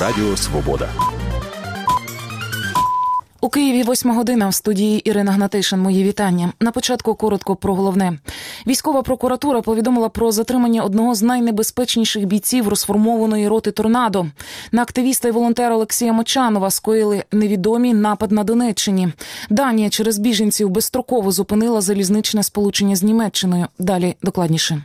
Радіо Свобода. У Києві 8 година, в студії Ірина Гнатишин. Мої вітання. На початку коротко про головне. Військова прокуратура повідомила про затримання одного з найнебезпечніших бійців розформованої роти «Торнадо». На активіста і волонтера Олексія Мочанова скоїли невідомі напад на Донеччині. Данія через біженців безстроково зупинила залізничне сполучення з Німеччиною. Далі докладніше.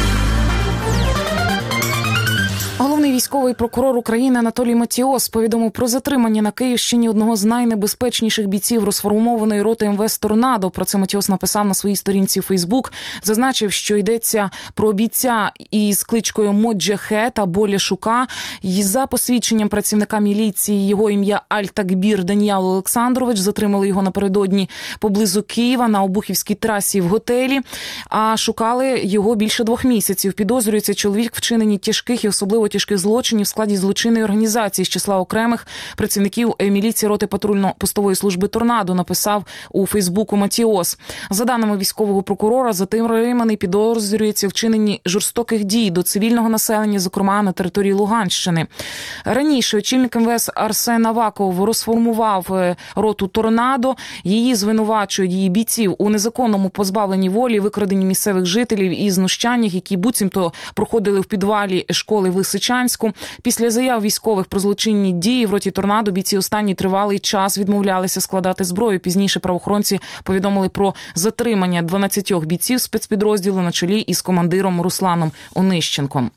Головний військовий прокурор України Анатолій Матіос повідомив про затримання на Київщині одного з найнебезпечніших бійців розформованої роти МВС «Торнадо». Про це Матіос написав на своїй сторінці у Фейсбук. Зазначив, що йдеться про бійця із кличкою Моджахет або Ляшука. І за посвідченням працівника міліції його ім'я Аль-Такбір Даніал Олександрович. Затримали його напередодні поблизу Києва на Обухівській трасі в готелі. А шукали його більше 2 місяців. Підозрюється чоловік в вчиненні тяжких і особливо тяжких злочинів в складі злочинної організації з числа окремих працівників міліції роти патрульно-постової служби «Торнадо», написав у Фейсбуку Матіос. За даними військового прокурора, затриманий підозрюється в вчиненні жорстоких дій до цивільного населення, зокрема на території Луганщини. Раніше очільник МВС Арсен Аваков розформував роту «Торнадо». Її звинувачують, її бійців, у незаконному позбавленні волі, викраденні місцевих жителів і знущаннях, які буцімто проходили в підвалі школи в Лисичанську. Після заяв військових про злочинні дії в роті «Торнадо» бійці останній тривалий час відмовлялися складати зброю. Пізніше правоохоронці повідомили про затримання 12 бійців спецпідрозділу на чолі із командиром Русланом Онищенком.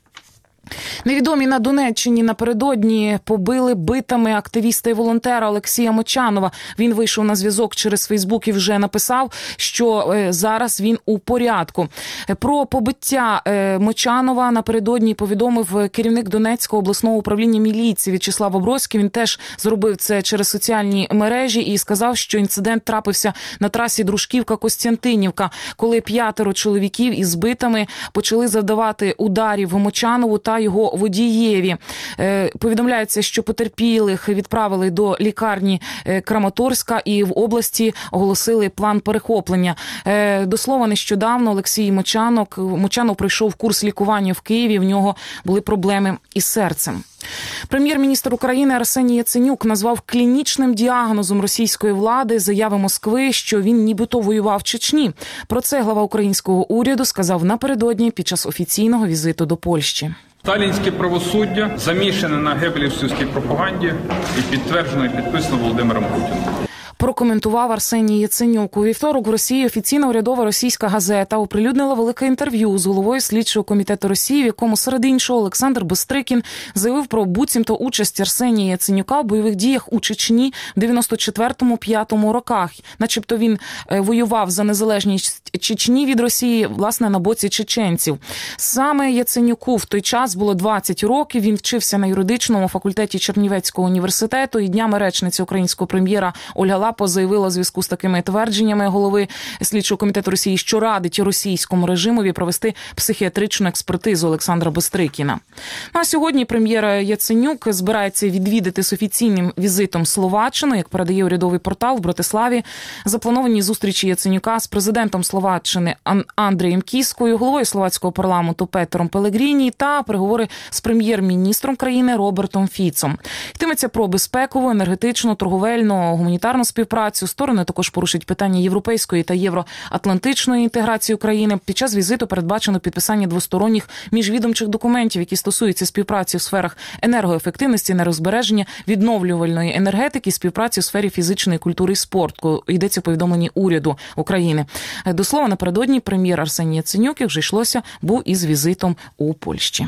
Невідомі на Донеччині напередодні побили битами активіста і волонтера Олексія Мочанова. Він вийшов на зв'язок через Фейсбук і вже написав, що зараз він у порядку. Про побиття Мочанова напередодні повідомив керівник Донецького обласного управління міліції В'ячеслав Оброзький. Він теж зробив це через соціальні мережі і сказав, що інцидент трапився на трасі Дружківка-Костянтинівка, коли 5 чоловіків із битами почали завдавати ударів Мочанову та його водієві. Повідомляється, що потерпілих відправили до лікарні Краматорська і в області оголосили план перехоплення. До слова, нещодавно Олексій Мочанов пройшов курс лікування в Києві, в нього були проблеми із серцем. Прем'єр-міністр України Арсеній Яценюк назвав клінічним діагнозом російської влади заяви Москви, що він нібито воював в Чечні. Про це глава українського уряду сказав напередодні під час офіційного візиту до Польщі. Сталінське правосуддя замішане на гебелівській пропаганді і підтверджено і підписано Володимиром Путіним. Прокоментував Арсеній Яценюк. У вівторок в Росії офіційна урядова російська газета оприлюднила велике інтерв'ю з головою слідчого комітету Росії, в якому серед іншого Олександр Бистрикін заявив про буцімто участь Арсенія Яценюка в бойових діях у Чечні в 94-5 роках. Начебто він воював за незалежність Чечні від Росії, власне, на боці чеченців. Саме Яценюку в той час було 20 років. Він вчився на юридичному факультеті Чернівецького університету, і днями речниця українського прем'єра Ольга Лапо заявила у зв'язку з такими твердженнями голови слідчого комітету Росії, що радить російському режимові провести психіатричну експертизу Олександра Бистрикіна. А сьогодні прем'єр Яценюк збирається відвідати з офіційним візитом Словаччину, як передає урядовий портал в Братиславі. Заплановані зустрічі Яценюка з президентом Словаччини Андрієм Кіскою, головою словацького парламенту Петером Пелегріні та переговори з прем'єр-міністром країни Робертом Фіцом. Йтиметься про безпекову, енергетичну, торговельну, гуманітарну співпрацю. Сторони також порушать питання європейської та євроатлантичної інтеграції України. Під час візиту передбачено підписання двосторонніх міжвідомчих документів, які стосуються співпраці в сферах енергоефективності, енергозбереження, відновлювальної енергетики, співпраці у сфері фізичної культури і спорту. Йдеться у повідомленні уряду України. До слова, напередодні прем'єр Арсеній Яценюк, як вже йшлося, був із візитом у Польщі.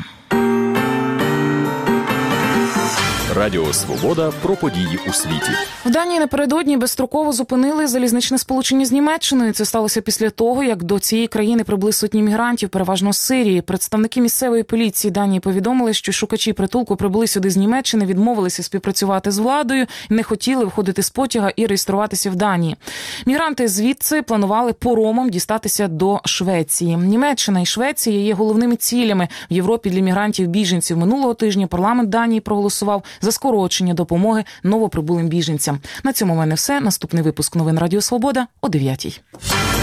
Радіо Свобода про події у світі. В Данії напередодні безстроково зупинили залізничне сполучення з Німеччиною. Це сталося після того, як до цієї країни прибули сотні мігрантів, переважно з Сирії. Представники місцевої поліції Данії повідомили, що шукачі притулку прибули сюди з Німеччини, відмовилися співпрацювати з владою, не хотіли виходити з потяга і реєструватися в Данії. Мігранти звідси планували поромом дістатися до Швеції. Німеччина і Швеція є головними цілями в Європі для мігрантів-біженців. Минулого тижня парламент Данії проголосував за скорочення допомоги новоприбулим біженцям. На цьому в мене все. Наступний випуск новин Радіо Свобода о 9:00.